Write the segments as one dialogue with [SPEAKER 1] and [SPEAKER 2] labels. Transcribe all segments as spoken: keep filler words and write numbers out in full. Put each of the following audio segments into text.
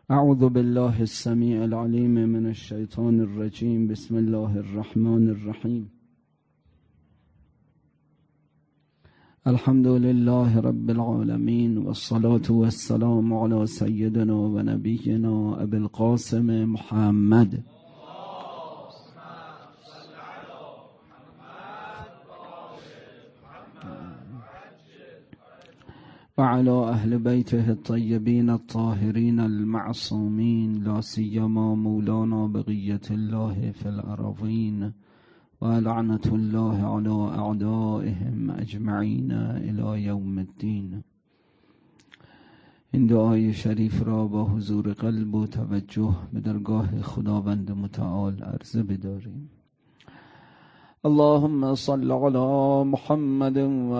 [SPEAKER 1] اعوذ بالله السمیع العلیم من الشیطان الرجیم. بسم الله الرحمن الرحیم. الحمد لله رب العالمین والصلاة والسلام علی سیدنا و نبینا ابی القاسم محمد وعلى أهل بيته الطيبين الطاهرين المعصومين، لا سيما مولانا بقية الله في الأراضين، ولعنة الله على أعدائهم أجمعين إلى يوم الدين. این دعای شریف را با حضور قلب و توجه به درگاه خداوند متعال عرضه بداریم. اللهم صل على محمد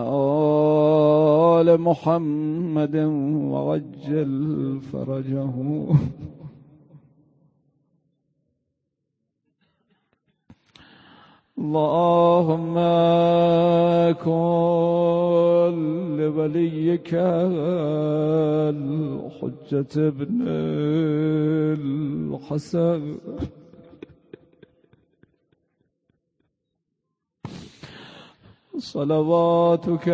[SPEAKER 1] وآل محمد وعجل فرجه. اللهم كن لوليك الحجة ابن الحسن صلواتك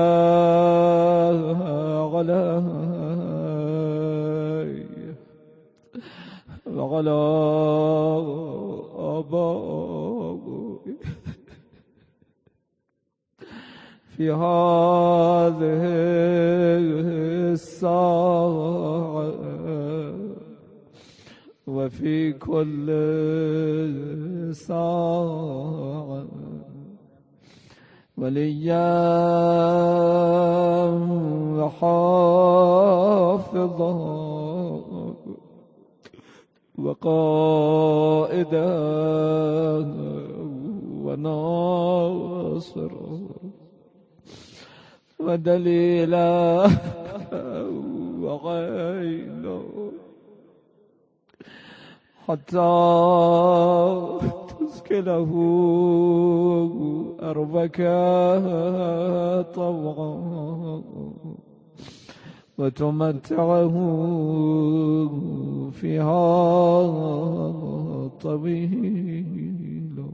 [SPEAKER 1] عليه وعلى آبائه في هذه الساعة وفي كل ساعة وليا وحافظا وقائدا وناصرا ودليلا وغيلا حتى تسكنه أرضك طوعا وتمتعه فيها طويلا.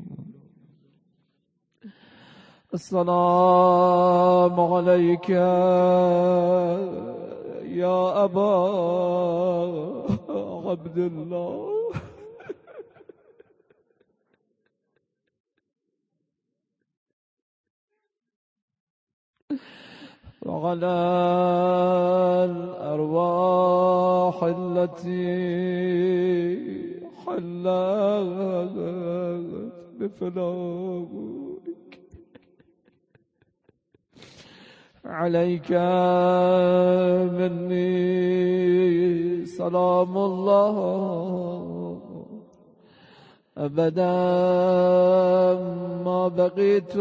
[SPEAKER 1] السلام عليك يا أبا عبد الله وعلى الأرواح التي حلت بفنائك عليك مني سلام الله أبدا ما بقيت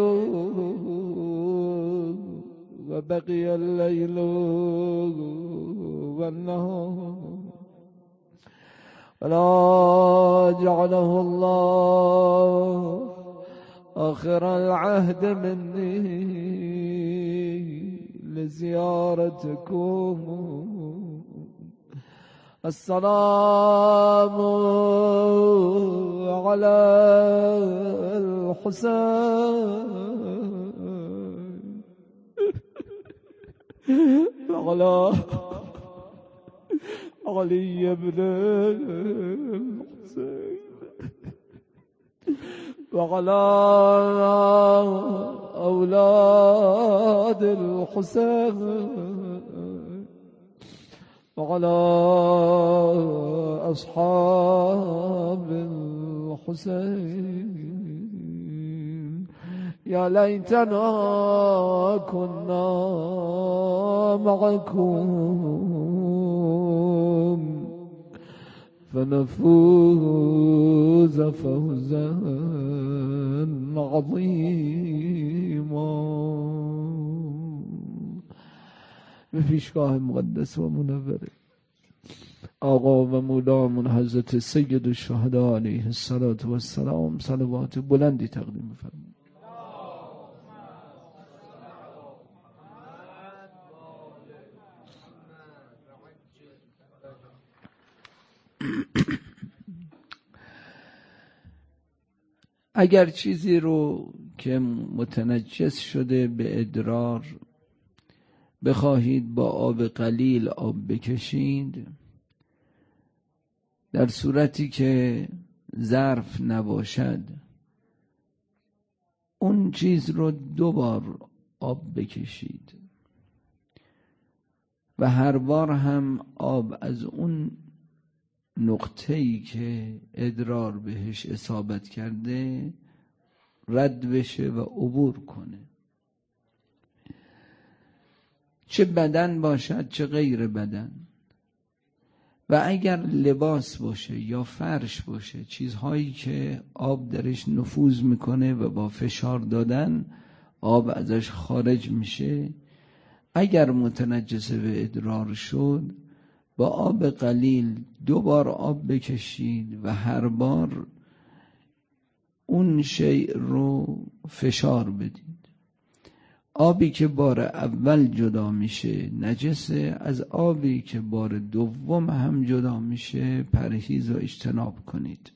[SPEAKER 1] وبقي الليل والنهار، ولا جعله الله آخر العهد مني لزيارتكم. السلام على الحسين وعلى علي بن الحسين وعلى أولاد الحسين وعلى أصحاب الحسين. يا ليتنا كنا معكم فنفوز فوزا عظيما. به پیشگاه مقدس و منور آقا و مولامون حضرت سید الشهدا علیه الصلاة و السلام صلوات بلندی تقدیم فرمایید. اگر چیزی رو که متنجس شده به ادرار بخواهید با آب قلیل آب بکشید، در صورتی که ظرف نباشد اون چیز رو دو بار آب بکشید و هر بار هم آب از اون نقطه‌ای که ادرار بهش اصابت کرده رد بشه و عبور کنه، چه بدن باشد چه غیر بدن. و اگر لباس باشه یا فرش باشه، چیزهایی که آب درش نفوذ میکنه و با فشار دادن آب ازش خارج میشه، اگر متنجسه به ادرار شد با آب قلیل دو بار آب بکشید و هر بار اون شیء رو فشار بدید. آبی که بار اول جدا میشه نجسه، از آبی که بار دوم هم جدا میشه پرهیز و اجتناب کنید.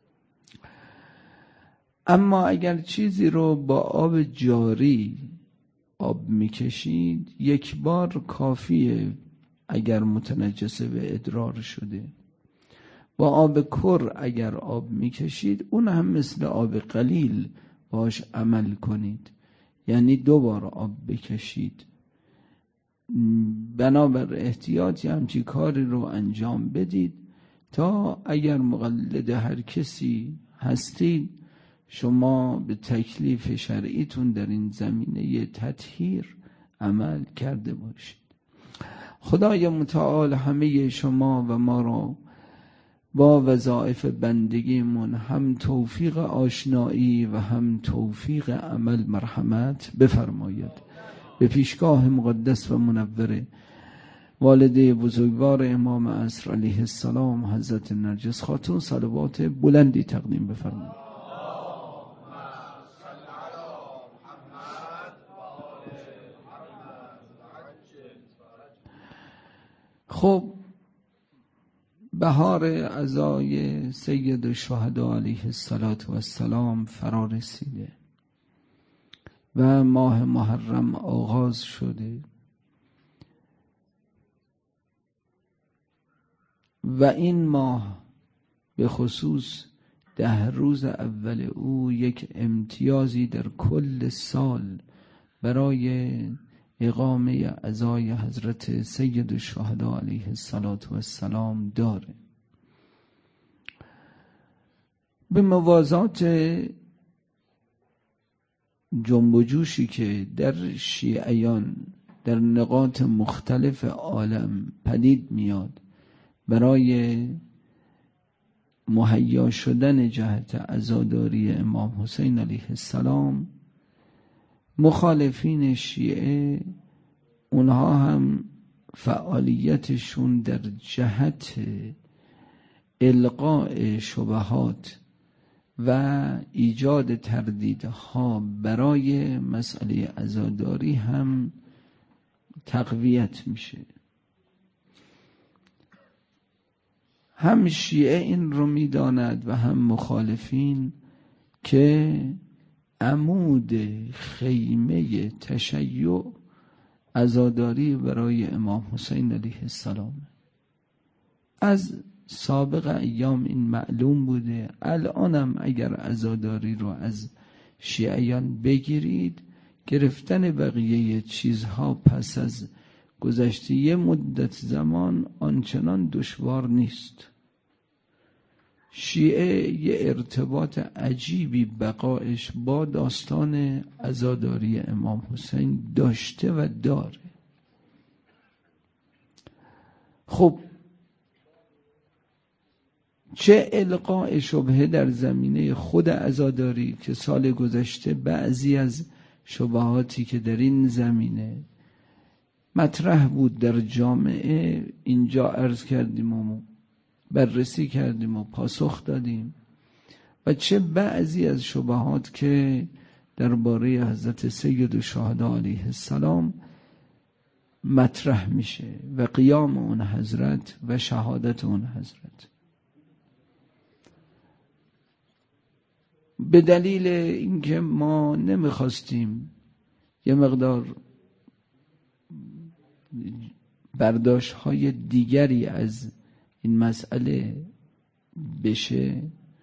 [SPEAKER 1] اما اگر چیزی رو با آب جاری آب میکشید یک بار کافیه. اگر متنجسه به ادرار شده با آب کر اگر آب میکشید اون هم مثل آب قلیل باش عمل کنید، یعنی دو بار آب بکشید. بنابر احتیاطی همچی کاری رو انجام بدید تا اگر مقلد هر کسی هستید شما به تکلیف شرعیتون در این زمینه تطهیر عمل کرده باشید. خدای متعال همه شما و ما را با وظایف بندگیمون هم توفیق آشنایی و هم توفیق عمل مرحمت بفرماید. به پیشگاه مقدس و منور والده بزرگوار امام عصر علیه السلام حضرت نرجس خاتون صلوات بلندی تقدیم بفرمایید. خب بهار عزای سید الشهدا علیه السلام فرا رسیده و ماه محرم آغاز شده و این ماه به خصوص ده روز اول او یک امتیازی در کل سال برای اقامه عزای حضرت سید الشهدا علیه السلام داره. به موازات جنب و جوشی که در شیعیان در نقاط مختلف عالم پدید میاد برای مهیا شدن جهت عزاداری امام حسین علیه السلام، مخالفین شیعه اونها هم فعالیتشون در جهت القاء شبهات و ایجاد تردیدها برای مسئله عزاداری هم تقویت میشه. هم شیعه این رو میداند و هم مخالفین که عمود خیمه تشیع عزاداری برای امام حسین علیه السلام. از سابق ایام این معلوم بوده، الانم اگر عزاداری رو از شیعیان بگیرید، گرفتن بقیه چیزها پس از گذشته یه مدت زمان آنچنان دشوار نیست. شیعه یه ارتباط عجیبی بقایش با داستان عزاداری امام حسین داشته و داره. خب چه القاء شبهه در زمینه خود عزاداری که سال گذشته بعضی از شبهاتی که در این زمینه مطرح بود در جامعه اینجا عرض کردیم و بررسی کردیم و پاسخ دادیم، و چه بعضی از شبهات که درباره حضرت سید الشهدا علیه السلام مطرح میشه و قیام اون حضرت و شهادت اون حضرت. به دلیل اینکه ما نمیخواستیم یه مقدار برداشت های دیگری از این مسئله بشه،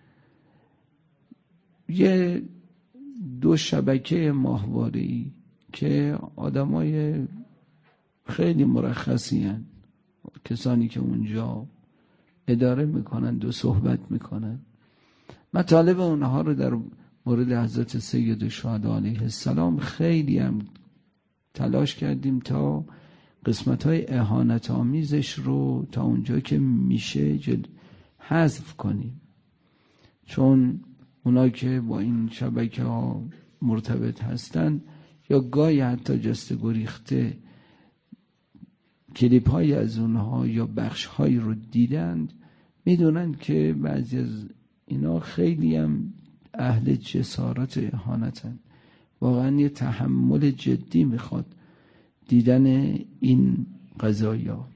[SPEAKER 1] یه دو شبکه ماهواره‌ای که آدمای خیلی مرخصی هن، کسانی که اونجا اداره میکنند و صحبت میکنند، مطالب اونها رو در مورد حضرت سید الشهدا علیه السلام خیلی هم تلاش کردیم تا قسمت‌های اهانت آمیزش رو تا اونجا که میشه حذف کنیم، چون اونا که با این شبکه ها مرتبط هستن یا گاهی حتی جست گریخته کلیپ های از اونها یا بخش های رو دیدند، میدونن که بعضی از اینا خیلی هم اهل جسارت و اهانتن. واقعا یه تحمل جدی میخواد دیدن این قضایا.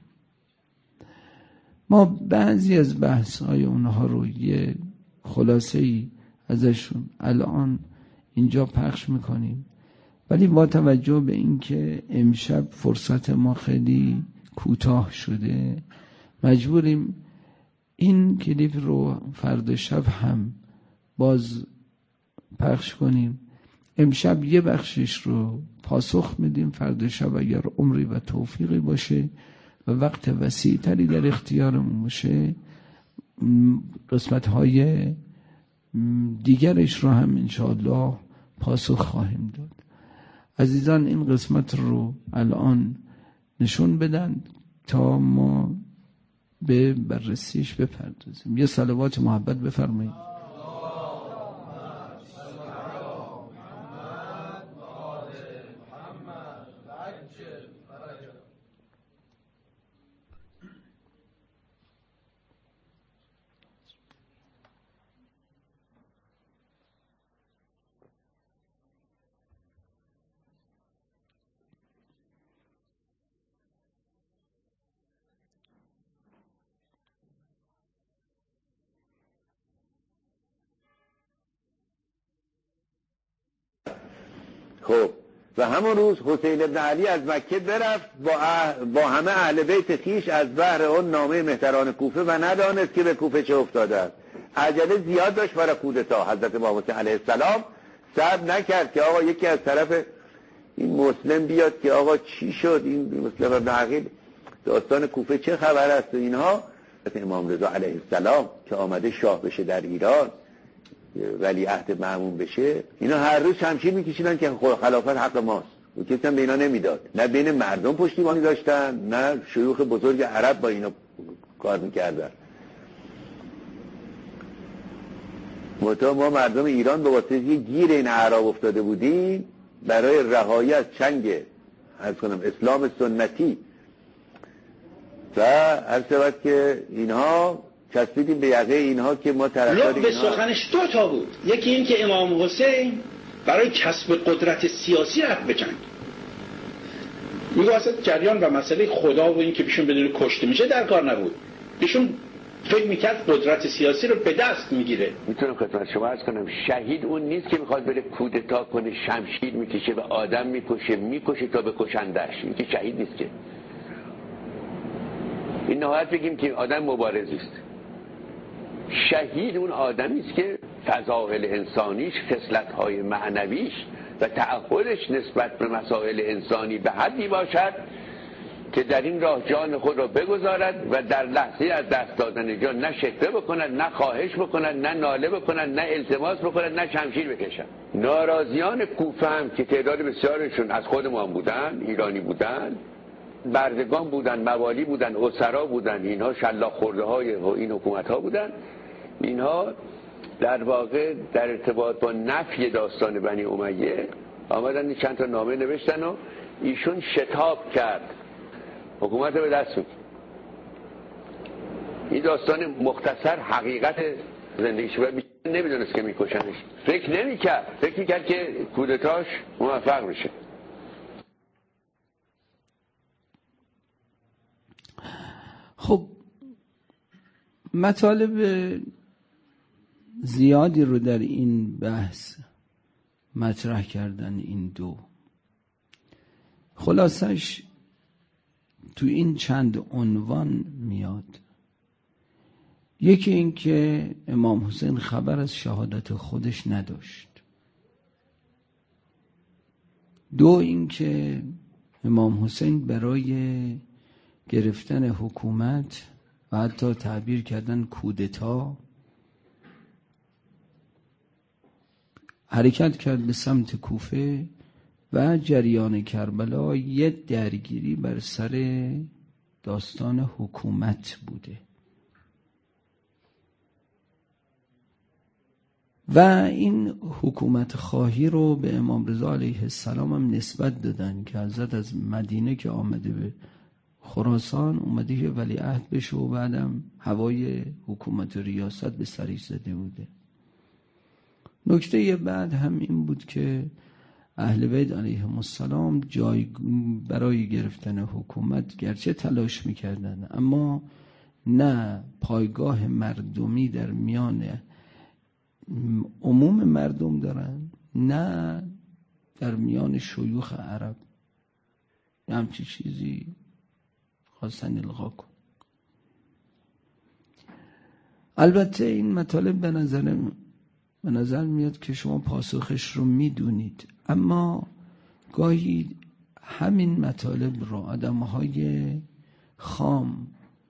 [SPEAKER 1] ما بعضی از بحث های اونها رو یه خلاصه ای ازشون الان اینجا پخش میکنیم، ولی با توجه به اینکه امشب فرصت ما خیلی کوتاه شده مجبوریم این کلیپ رو فردا شب هم باز پخش کنیم. امشب یه بخشش رو پاسخ میدیم، فردا شب اگر عمری و توفیقی باشه و وقت وسیع تری در اختیارمون باشه قسمت های دیگرش رو هم انشاءالله پاسخ خواهیم داد. عزیزان این قسمت رو الان نشون بدن تا ما به بررسیش بپردازیم. یه صلوات محبت بفرمایید.
[SPEAKER 2] خب و همون روز حسین ابن علی از مکه برفت با, اه... با همه اهل بیت خیش از بحر اون نامه مهتران کوفه و ندانست که به کوفه چه افتاده است. عجله زیاد داشت برای کودتا. حضرت امام حسین علیه السلام صبر نکرد که آقا یکی از طرف این مسلم بیاد که آقا چی شد، این مسلم ابن عقیل داستان کوفه چه خبر است و اینها. حضرت امام رضا علیه السلام که آمده شاه بشه در ایران، ولی عهد مأمون بشه، اینا هر روز شمشیر میکشیدن که خلافت حق ماست و کسی هم به اینا نمیداد. نه بین مردم پشتیبانی داشتن، نه شیوخ بزرگ عرب با اینا کار میکردن. متا ما مردم ایران به واسطه یه گیر این اعراب افتاده بودیم برای رهایی از چنگ از کنم اسلام سنتی و هر شود که اینها چسبیدیم به یقه اینها که ما طرفدار
[SPEAKER 3] اینها. به سخنش دو تا بود. یکی این که امام حسین برای کسب قدرت سیاسی رفت به جنگ. میگه اصلا جریان و مسئله خدا و این که بیشون بدون کشته میشه در کار نبود. بیشون فکر میکرد قدرت سیاسی رو به دست میگیره.
[SPEAKER 2] میتونم خدمت شما عرض کنم شهید اون نیست که میخواد بره کودتا کنه، شمشیر میکشه و آدم میکشه میکشه تا بکشندش. این که شهید نیست که. این نهایت بگیم که آدم مبارزی است. شهید اون آدمی است که فضائل انسانیش، خصلت‌های معنویش و تعهدش نسبت به مسائل انسانی به حدی باشد که در این راه جان خود را بگذارد و در لحظه از دست دادن جان نه شکوه بکند، نه خواهش بکند، نه ناله بکند، نه التماس بکند، نه شمشیر بکشند. ناراضیان کوفه هم که تعداد بسیارشون از خود ما بودن، ایرانی بودن، بردگان بودن، موالی بودن، اسرا بودن، اینها شلاق خورده های این حکومت ها بودن. اینها در واقع در ارتباط با نفی داستان بنی امیه آمدن چند تا نامه نوشتن و ایشون شتاب کرد، حکومت به دست میگه. این داستان مختصر حقیقت زندگیش و نمیدونست که میکشنش. فکر نمیکرد فکر میکرد که کودتاش موفق میشه.
[SPEAKER 1] خب مطالب زیادی رو در این بحث مطرح کردن این دو. خلاصش تو این چند عنوان میاد. یکی این که امام حسین خبر از شهادت خودش نداشت. دو این که امام حسین برای گرفتن حکومت و حتی تعبیر کردن کودتا حرکت کرد به سمت کوفه و جریان کربلا یه درگیری بر سر داستان حکومت بوده و این حکومت خواهی رو به امام رضا علیه السلام هم نسبت دادن که حضرت از مدینه که آمده به خراسان اومده که ولیعهد بشه و بعدم هوای حکومت و ریاست به سرش زده بوده. نکته بعد هم این بود که اهل بیت علیهم السلام جای برای گرفتن حکومت گرچه تلاش میکردن اما نه پایگاه مردمی در میان عموم مردم دارن نه در میان شیوخ عرب همچی چیزی خواستن الغا کن. البته این مطالب به نظر به نظر میاد که شما پاسخش رو میدونید، اما گاهی همین مطالب رو آدم‌های خام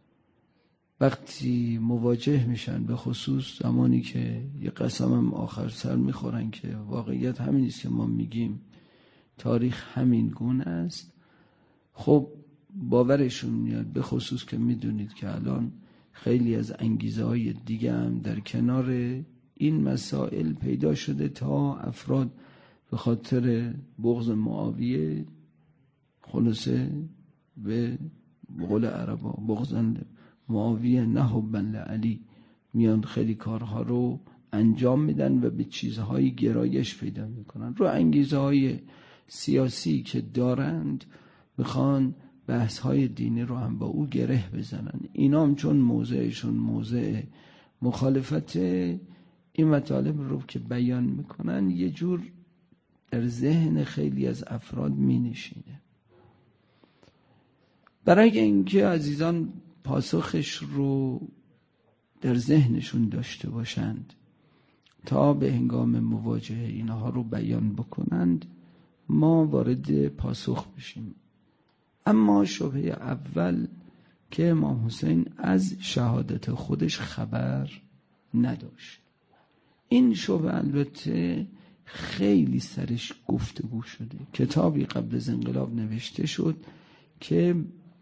[SPEAKER 1] وقتی مواجه میشن، به خصوص زمانی که یه قسم هم آخر سر میخورن که واقعیت همین است که ما میگیم تاریخ همین گونه است، خب باورشون میاد. به خصوص که میدونید که الان خیلی از انگیزه های دیگه هم در کنار این مسائل پیدا شده تا افراد به خاطر بغض معاویه خلاصه به قول عربا بغضن معاویه نه حبا لعلی میان خیلی کارها رو انجام میدن و به چیزهای گرایش پیدا میکنن. رو انگیزه های سیاسی که دارند میخوان بحث های دینی رو هم با او گره بزنن. اینا هم چون موضعشون موضع مخالفت این مطالب رو که بیان میکنن یه جور در ذهن خیلی از افراد می نشینه. برای اینکه عزیزان پاسخش رو در ذهنشون داشته باشند تا به هنگام مواجهه اینها رو بیان بکنند ما وارد پاسخ بشیم. اما شبهه اول که امام حسین از شهادت خودش خبر نداشت، این شبهه البته خیلی سرش گفتگو شده. کتابی قبل از انقلاب نوشته شد که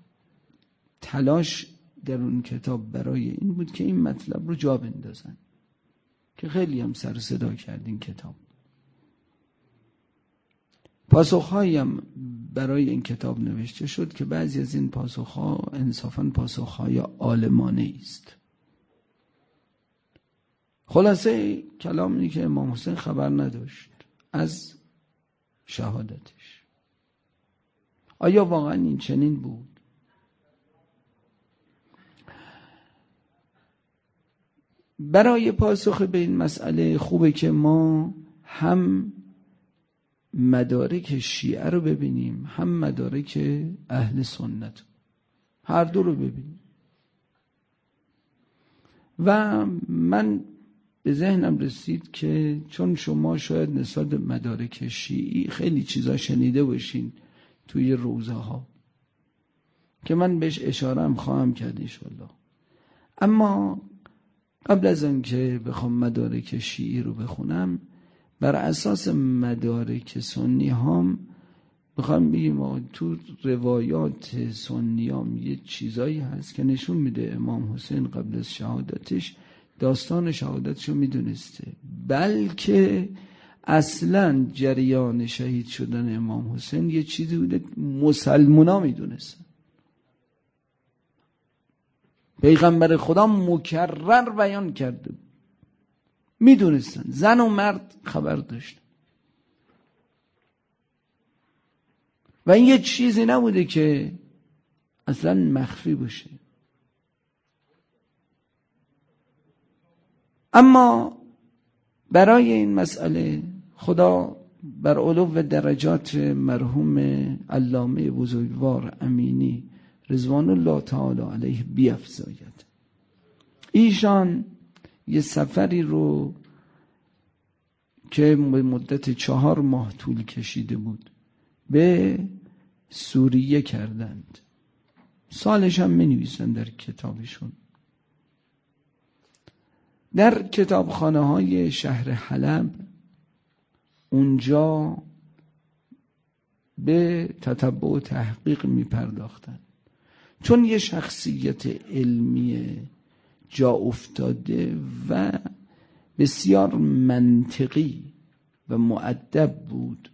[SPEAKER 1] تلاش در اون کتاب برای این بود که این مطلب رو جا بندازن که خیلی هم سر صدا کرد این کتاب. پاسخهایی هم برای این کتاب نوشته شد که بعضی از این پاسخها انصافاً پاسخهای عالمانه است. خلاصه کلام اینه که امام حسین خبر نداشت از شهادتش. آیا واقعا این چنین بود؟ برای پاسخ به این مسئله خوبه که ما هم مدارک شیعه رو ببینیم هم مدارک اهل سنت، هر دو رو ببینیم. و من به ذهنم رسید که چون شما شاید نسبت به مدارک شیعی خیلی چیزا شنیده باشین توی روزه ها که من بهش اشاره هم خواهم کرد انشالله، اما قبل از آن که بخوام مدارک شیعی رو بخونم بر اساس مدارک سنی هم بخوام بگیم تو روایات سنی هم یه چیزایی هست که نشون میده امام حسین قبل از شهادتش داستان شهادتشو میدونسته، بلکه اصلا جریان شهید شدن امام حسین یه چیزی بوده مسلمونا میدونستن. پیغمبر خدا مکرر بیان کرده، میدونستن، زن و مرد خبر داشتن و این یه چیزی نبوده که اصلا مخفی باشه. اما برای این مسئله خدا بر علو درجات مرحوم علامه بزرگوار امینی رضوان الله تعالی علیه بیفزاید. ایشان یه سفری رو که به مدت چهار ماه طول کشیده بود به سوریه کردند. سالش هم می نویسن در کتابشون. در کتابخانه های شهر حلب اونجا به تتبع و تحقیق می پرداختن، چون یه شخصیت علمی جا افتاده و بسیار منطقی و مؤدب بود.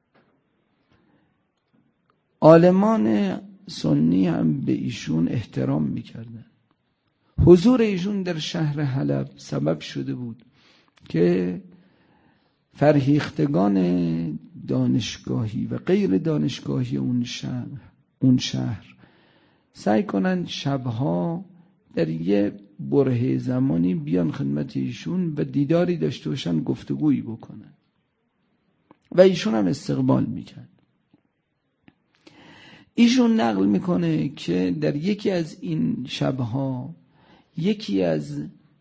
[SPEAKER 1] عالمان سنی هم به ایشون احترام میکردن. حضور ایشون در شهر حلب سبب شده بود که فرهیختگان دانشگاهی و غیر دانشگاهی اون شهر اون شهر سعی کنند شبها در یه بره زمانی بیان خدمت ایشون و دیداری داشته باشن، گفتگویی بکنن و ایشون هم استقبال میکرد. ایشون نقل میکنه که در یکی از این شبها یکی از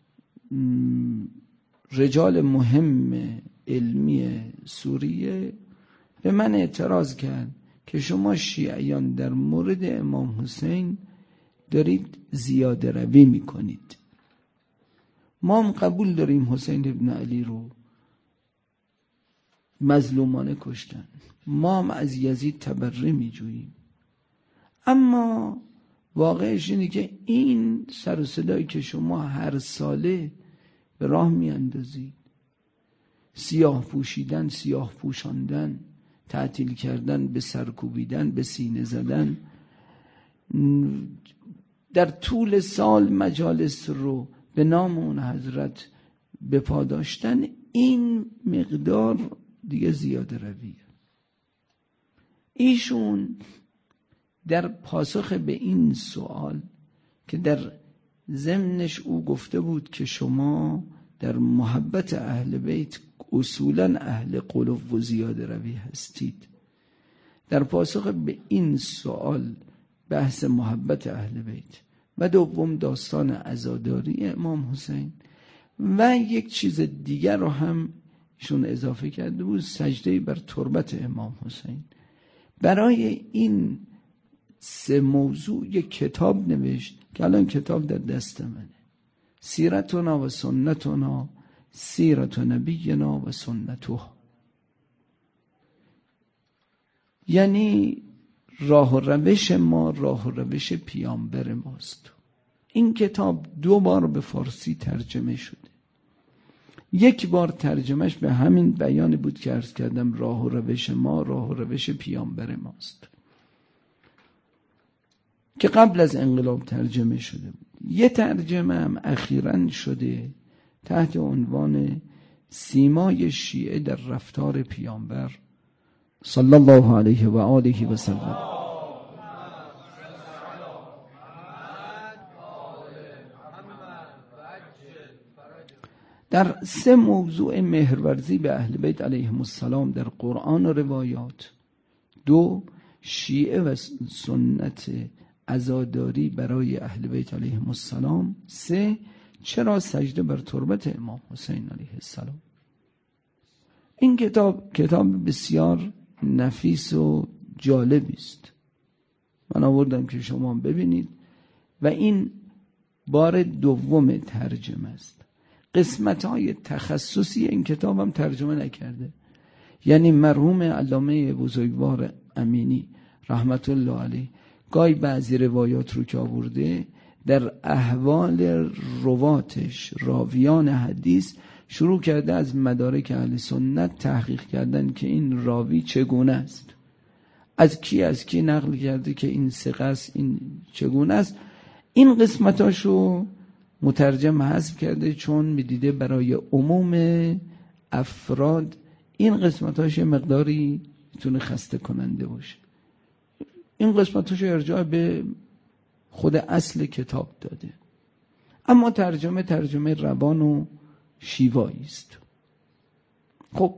[SPEAKER 1] رجال مهم علمی سوریه به من اعتراض کرد که شما شیعیان در مورد امام حسین دارید زیاده روی میکنید. ما هم قبول داریم حسین ابن علی رو مظلومانه کشتن، ما هم از یزید تبرئه میجوییم، اما واقعش اینه که این سر و صدایی که شما هر ساله به راه میاندازید، سیاه پوشیدن، سیاه پوشاندن، تعطیل کردن، به سر کوبیدن، به سینه زدن، در طول سال مجالس رو به نام اون حضرت به پا داشتن، این مقدار دیگه زیاده رویه. ایشون در پاسخ به این سوال که در ضمنش او گفته بود که شما در محبت اهل بیت اصولا اهل قلوب و زیاده روی هستید، در پاسخ به این سوال بحث محبت اهل بیت و دوم داستان عزاداری امام حسین و یک چیز دیگر رو هم ایشون اضافه کرده بود، سجده بر تربت امام حسین. برای این سه موضوع یک کتاب نوشت که الان کتاب در دست منه، سیرتنا و سنتنا، سیرت نبینا و سنته، یعنی راه و روش ما راه و روش پیامبر ماست. این کتاب دو بار به فارسی ترجمه شده. یک بار ترجمهش به همین بیان بود که عرض کردم، راه و روش ما راه و روش پیامبر ماست، که قبل از انقلاب ترجمه شده بود. یه ترجمه هم اخیراً شده تحت عنوان سیمای شیعه در رفتار پیامبر صلی الله علیه و آله و سلم. در سه موضوع مهرورزی به اهل بیت علیهم السلام در قرآن و روایات، دو شیعه و سنت عزاداری برای اهل بیت علیهم السلام، سه چرا سجده بر تربت امام حسین علیه السلام. این کتاب کتاب بسیار نفیس و جالبی است، من آوردم که شما ببینید و این بار دوم ترجمه است. قسمت‌های تخصصی این کتاب هم ترجمه نکرده، یعنی مرحوم علامه بزرگوار امینی رحمت الله علیه گاهی بعضی روایات رو که آورده در احوال رواتش، راویان حدیث، شروع کرده از مدارک اهل سنت تحقیق کردن که این راوی چگونه است، از کی از کی نقل کرده که این ثقه است، این چگونه است. این قسمتاشو مترجم حذف کرده چون میدیده برای عموم افراد این قسمتاش مقداری میتونه خسته کننده باشه. این قسمتاشو ارجاع به خود اصل کتاب داده، اما ترجمه ترجمه روان و شیوایی است. خب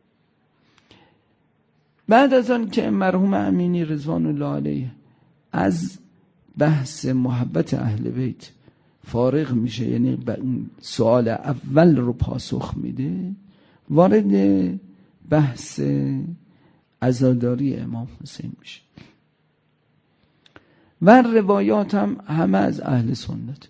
[SPEAKER 1] بعد از آن که مرحوم امینی رضوان الله علیه از بحث محبت اهل بیت فارغ میشه، یعنی سوال اول رو پاسخ میده، وارد بحث عزاداری امام حسین میشه و روایات هم همه از اهل سنت.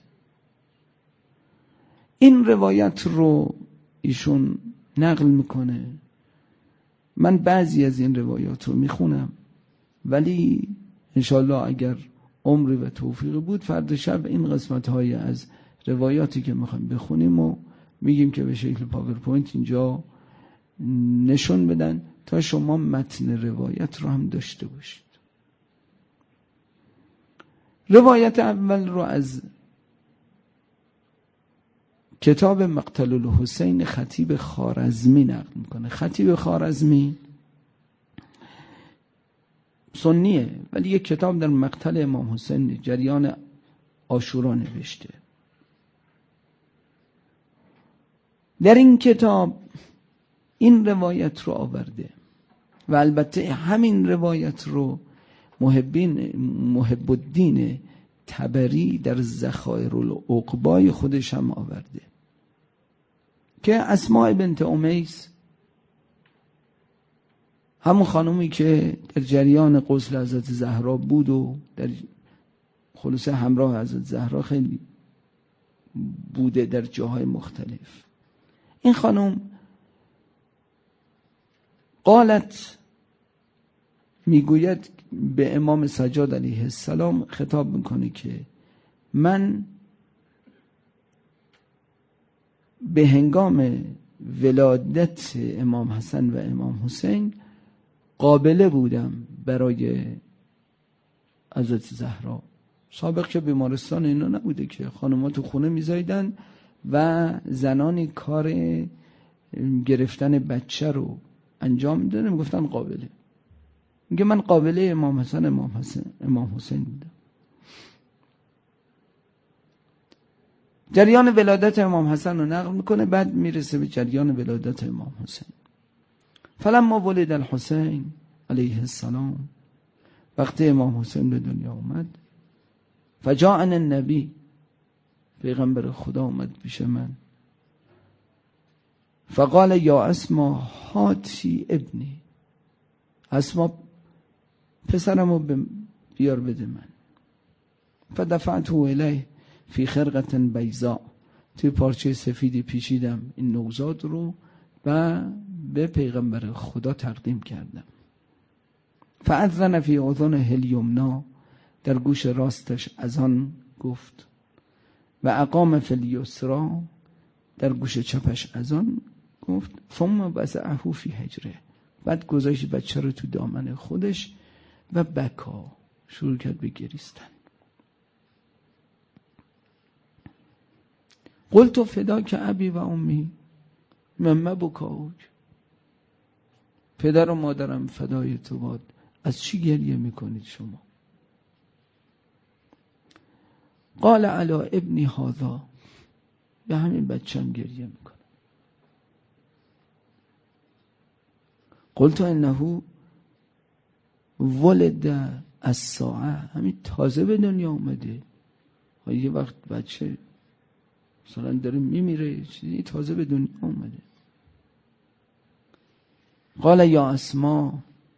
[SPEAKER 1] این روایت رو ایشون نقل میکنه. من بعضی از این روایات رو میخونم، ولی انشالله اگر عمری و توفیقی بود فردا شب این قسمت های از روایاتی که میخوایم بخونیم و میگیم که به شکل پاورپوینت اینجا نشون بدن تا شما متن روایت رو هم داشته باشید. روایت اول رو از کتاب مقتل الحسین خطیب خوارزمی نقل میکنه. خطیب خوارزمی سنیه، ولی یک کتاب در مقتل امام حسین جریان عاشورا نوشته. در این کتاب این روایت رو آورده و البته همین روایت رو محبین محب الدین تبری در ذخایر العقبای خودش هم آورده که اسماء بنت امیس، همون خانومی که در جریان غسل حضرت زهرا بود و در خلاصه همراه حضرت زهرا خیلی بوده در جاهای مختلف، این خانم قالت میگوید به امام سجاد علیه السلام خطاب میکنه که من به هنگام ولادت امام حسن و امام حسین قابله بودم برای حضرت زهرا. سابق که بیمارستان اینا نبوده که خانم‌ها تو خونه میزایدن و زنانی کار گرفتن بچه رو انجام میدن، میگفتن قابله. میگه من قابله امام حسن امام حسین امام حسین بودم. جریان ولادت امام حسن رو نقل میکنه، بعد میرسه به جریان ولادت امام حسین. فلما ولد الحسین علیه السلام، وقتی امام حسین به دنیا اومد، فجاءنا النبی، پیغمبر خدا اومد پیش من، فقال یا اسما هاتی ابنی، اسما پسرمو بیار بده من. فدفعته الیه فی خرقه بیضاء، توی پارچه سفیدی پیچیدم این نوزاد رو و به پیغمبر خدا تقدیم کردم. فاذن فی اذنه الیمنا، در گوش راستش اذان گفت، و اقام فی الیسرا، در گوش چپش اذان گفت، ثم وضعه فی حجره، بعد گذاشت بچه رو تو دامن خودش و بکا، شروع کرد به گریستن. قلت فداک ابی و امی مما بکاوک، پدر و مادرم فدای تو باد، از چی گریه میکنید شما؟ قال علی ابنی هذا، به همین بچم گریه میکنه. قلت انه ولد الساعه، همین تازه به دنیا اومده، یه وقت بچه مثلا داره میمیره، چیزی تازه به دنیا اومده. قال یا اسما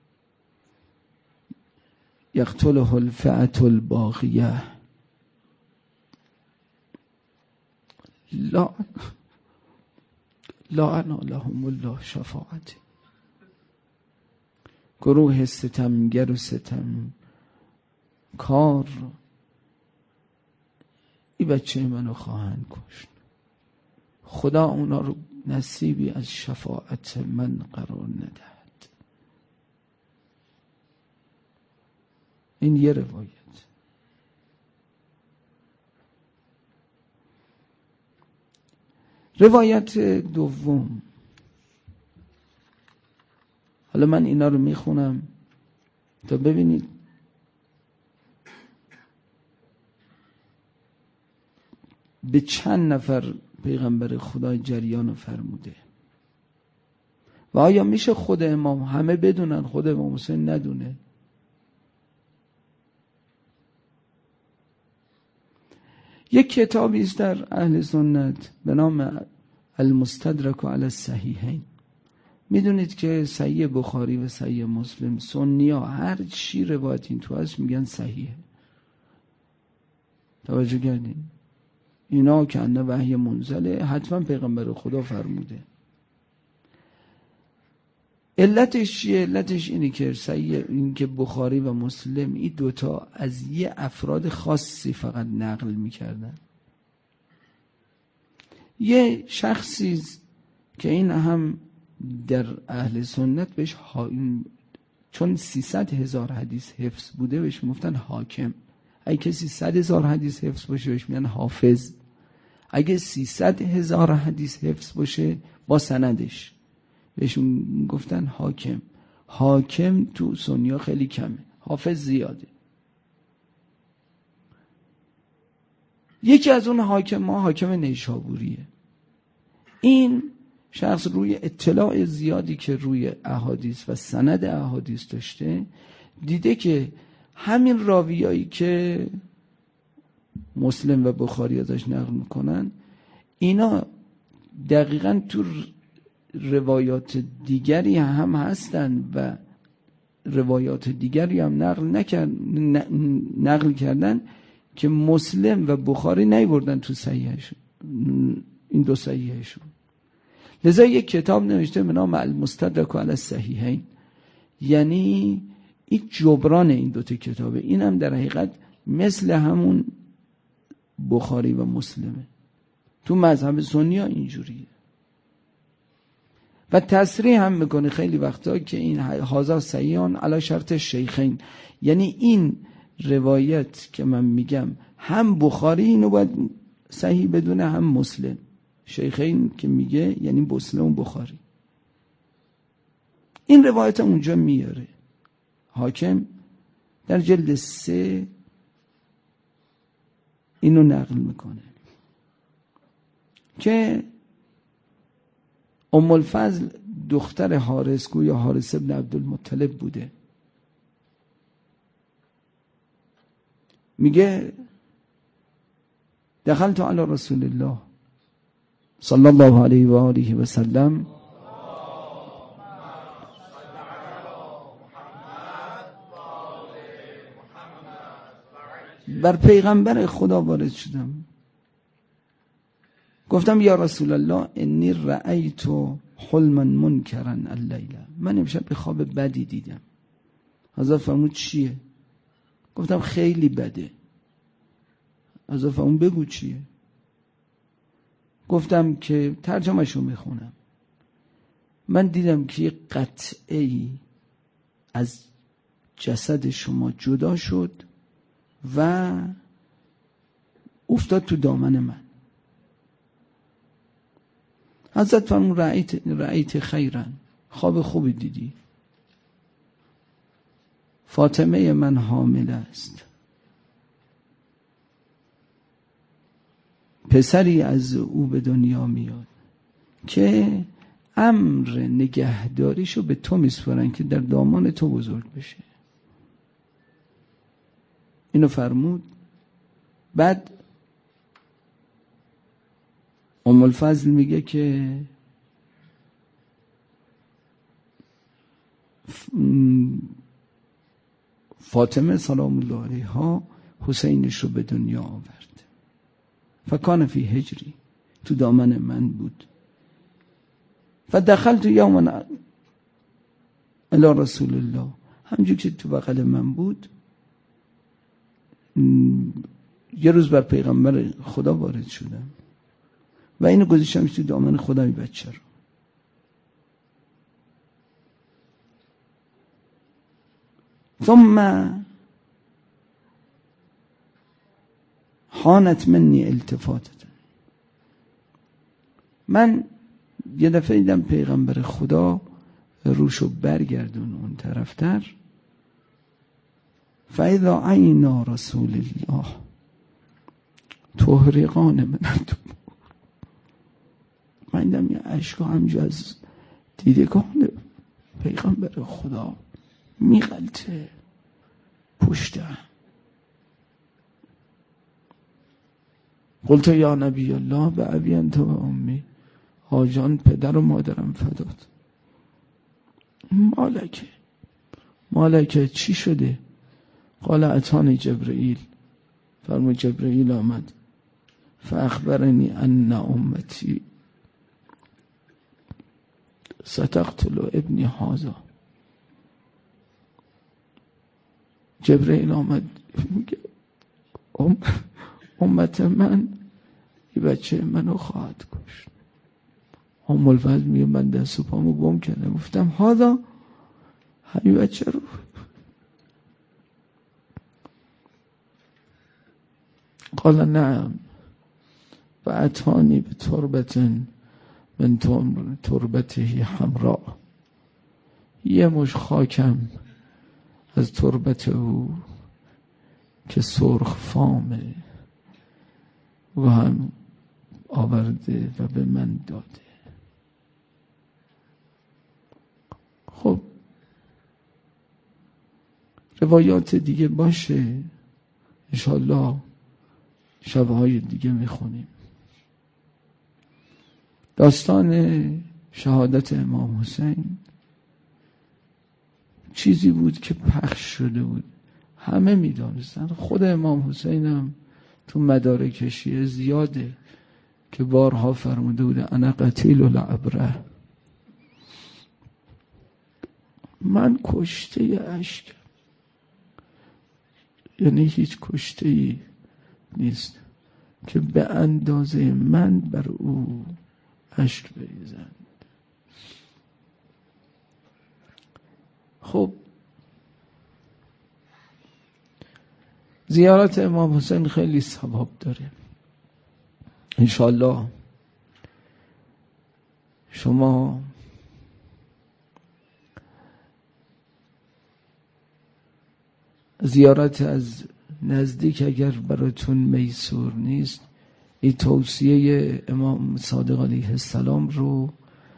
[SPEAKER 1] یقتله الفئة الباغیه، لا لعن لهم الله شفاعت، گروه ستمگر و ستم کار این بچه منو خواهند کشت، خدا اونا رو نصیبی از شفاعت من قرار ندهد. این یه روایت. روایت دوم، حالا من اینا رو میخونم تا ببینید به چند نفر پیغمبر خدا جریان فرموده. و آیا میشه خود امام همه بدونن خود امام حسین ندونه؟ یک کتابی است در اهل سنت به نام المستدرک علی الصحیحین. میدونید که صحیح بخاری و صحیح مسلم سنی‌ها هر چی روایت این تو هست میگن صحیحه. توجه کردین؟ اینا که انه وحی منزله حتما پیغمبر خدا فرموده. علتش چیه؟ علتش اینه که صحیح این که بخاری و مسلم این دوتا از یه افراد خاصی فقط نقل میکردن. یه شخصی که این هم در اهل سنت بهش ها... چون سیصد هزار حدیث حفظ بوده بهش گفتن حاکم. اگه کسی صد هزار حدیث حفظ باشه بهش میگن حافظ. اگه سیصد هزار حدیث حفظ باشه با سندش بهشون گفتن حاکم. حاکم تو سنیا خیلی کمه، حافظ زیاده. یکی از اون حاکم ها حاکم نیشابوریه. این شخص روی اطلاع زیادی که روی احادیث و سند احادیث داشته دیده که همین راویایی که مسلم و بخاری ازش نقل میکنن اینا دقیقاً تو روایات دیگری هم هستن و روایات دیگری هم نقل نکرد نقل کردن که مسلم و بخاری نیوردن تو صحیحشون، این دو صحیحشون. لذا یک کتاب نوشته به نام المستدرک علی الصحیحین، یعنی این جبران این دو تا کتابه. این هم در حقیقت مثل همون بخاری و مسلمه. تو مذهب سنی ها اینجوریه و تصریح هم میکنه خیلی وقتا که این هازا صحیحان علی شرط شیخین، یعنی این روایت که من میگم هم بخاری اینو باید صحیح بدونه هم مسلم. شیخین که میگه یعنی مسلم و بخاری. این روایت اونجا میاره. حاکم در جلد سه اینو نقل میکنه که ام الفضل دختر حارث گویا حارث ابن عبدالمطلب بوده. میگه دخلت علی رسول الله صلی الله علیه و آله و سلم بر پیغمبر خدا وارد شدم. گفتم یا رسول الله انی رأیت حلما منکرا اللیله، من امشب به خواب بدی دیدم. حضرت فرمود چیه؟ گفتم خیلی بده. حضرت فرمود بگو چیه؟ گفتم که ترجمه‌شو میخونم. من دیدم که یه قطعه‌ای از جسد شما جدا شد و افتاد تو دامن من. حضرت فرمود رأیت رأیت خیرا، خواب خوبی دیدی. فاطمه من حامل است، پسری از او به دنیا میاد که امر نگهداریشو به تو میسپارن که در دامان تو بزرگ بشه. اینو فرمود. بعد ام الفضل میگه که فاطمه سلام الله علیها حسینش رو به دنیا آورد. فکان فی هجری، تو دامن من بود. فدخلت یوما الی رسول الله، همونجور که تو بغل من بود یه روز بر پیغمبر خدا وارد شدم و اینو گذاشتم تو دامن خدای بچه رو. ثم حانت منی التفاتت، من یه دفعه دیدم پیغمبر خدا روشو برگردون اون طرفتر. فاذا عینا رسول الله تحرقان من الدموع، من دیدم یه اشکا همجا از دیدگان پیغمبر خدا میغلطه پشتم. قلت یا نبی الله به ابی انت و امی، آجان پدر و مادرم فدات. مالکه مالکه چی شده؟ قال اتانی جبرئیل، فرمود جبرئیل آمد، فاخبرنی ان امتی ستقتل ابنی هذا. جبرئیل آمد میگه ام امت من یه بچه منو خواهد کشت. ام الفضل میگه من دست و پامو گم کردم، گفتم هذا همین بچه رو. قال نعم و اتانی به تربتن من تربته حمراء، یه مش خاکم از تربت او که سرخ فامه و هم آورده و به من داده. خب روایات دیگه باشه انشالله شبهای دیگه میخونیم. داستان شهادت امام حسین چیزی بود که پخش شده بود، همه میدانستن. خود امام حسین هم تو مدارک شیعه زیاده که بارها فرموده بوده انا قتیل العبره، من کشته اشکم. یعنی هیچ کشته ای نیست که به اندازه من بر او اشک بریزند. خب زیارت امام حسین خیلی ثواب داره. انشالله شما زیارت از نزدیک اگر براتون میسور نیست، این توصیه امام صادق علیه السلام رو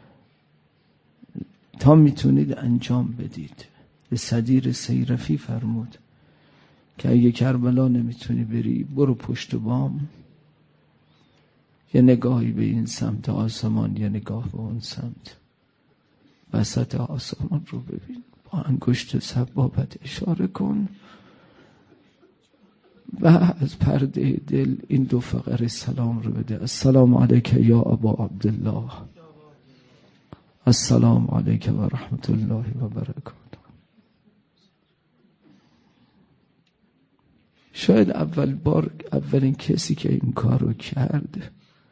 [SPEAKER 1] تا میتونید انجام بدید. به صدیر سیرفی فرمود که اگه کربلا نمیتونی بری برو پشت بام، یه نگاهی به این سمت آسمان، یه نگاه به اون سمت، وسط آسمان رو ببین، با انگشت سبابت اشاره کن و از پرده دل این دو فقره سلام رو بده. السلام علیک یا ابا عبدالله، السلام علیک و رحمت الله و برکاته. شاید اول بار اولین کسی که این کار رو کرد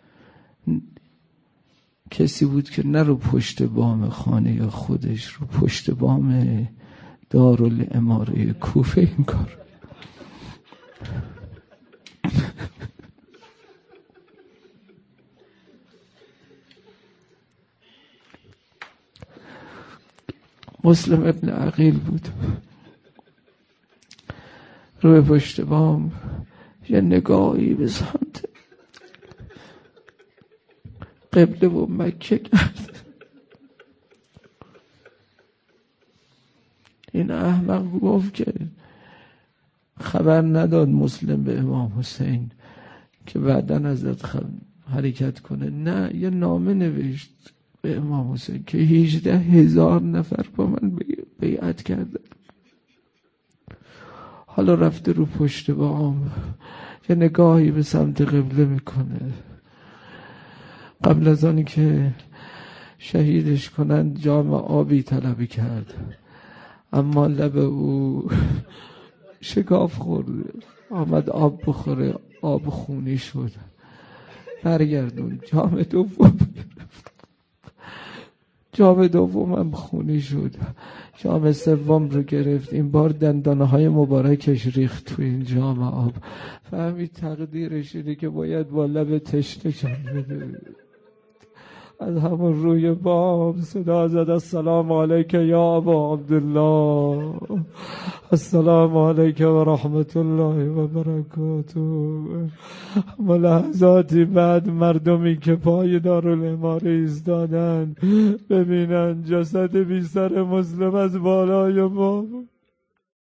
[SPEAKER 1] کسی بود که نه رو پشت بام خانه خودش، رو پشت بام دارالاماره کوفه این کار. مسلم ابن عقیل بود، روی پشت بام یه نگاهی به سمت قبله و مکه کرد. این احمق گفت که خبر نداد مسلم به امام حسین که بعداً ازت حرکت کنه. نه، یه نامه نوشت به امام حسین که هجده هزار نفر با من بیعت کرده. حالا رفته رو پشت بام یه نگاهی به سمت قبله میکنه. قبل از آنی که شهیدش کنند جام آبی طلب کرد، اما لب او شکاف خورده، آمد آب بخوره، آب خونی شد. برگردون جام دوم، جام دومم خونی شد. جام سوم رو گرفت، این بار دندانه های مبارکش ریخت تو این جام آب. فهمید تقدیرش اینه که باید با لب تشنه جام بده. از همون روی بام صدا زد السلام علیک یا ابا عبدالله، السلام علیک و رحمت الله و برکاته. اما لحظاتی بعد مردمی که پای دارالاماره ایستادن ببینن جسد بی سر مسلم از بالای بام